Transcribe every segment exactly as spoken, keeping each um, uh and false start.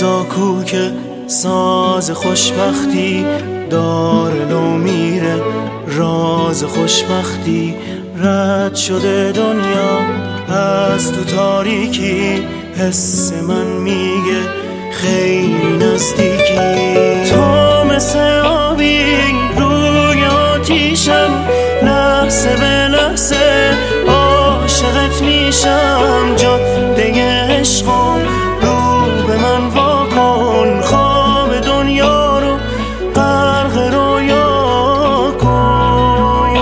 روزا کو که ساز خوشبختی داره نو میره، راز خوشبختی رد شده دنیا از تو تاریکی، حس من میگه خیلی نزدیکی. تو مثل آبی روی آتیشم، لحظه به لحظه عاشقت میشم. جاده عشقم رو به من واکن، خواب دنیا رو غرق رویا کن.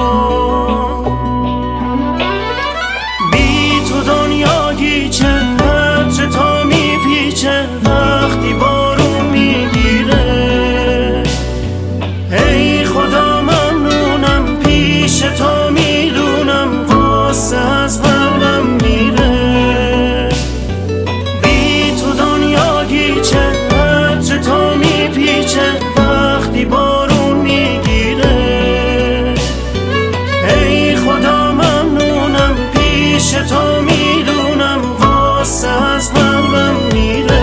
بی تو دنیا گیچه، عطر تا میپیچه وقتی بارون میگیره. ای خدا ممنونم پیش تو میدونم غصه از قلبم میره. بی تو دنیا گیچه، عطر تا میپیچه وقتی بارون میگیره. ای خدا ممنونم پیش تو میدونم غصه از قلبم میره.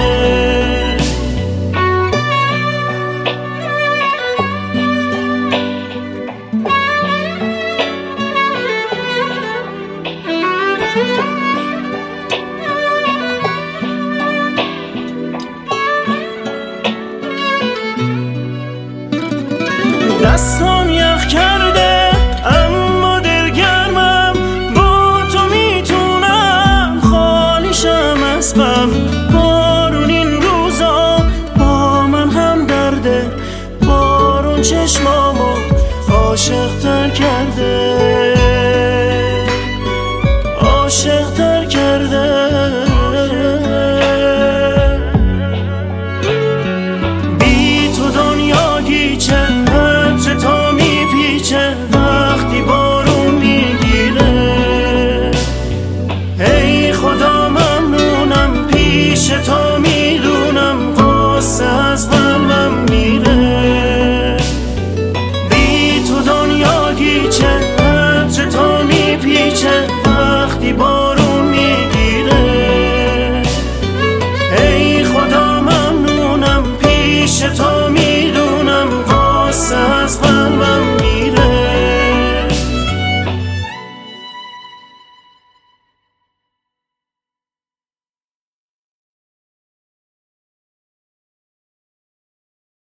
دستان یخ کرده اما دلگرمم، با تو میتونم خالیشم از غم. بارون این روزا با من هم درده، بارون چشمامو عاشق تر کرده.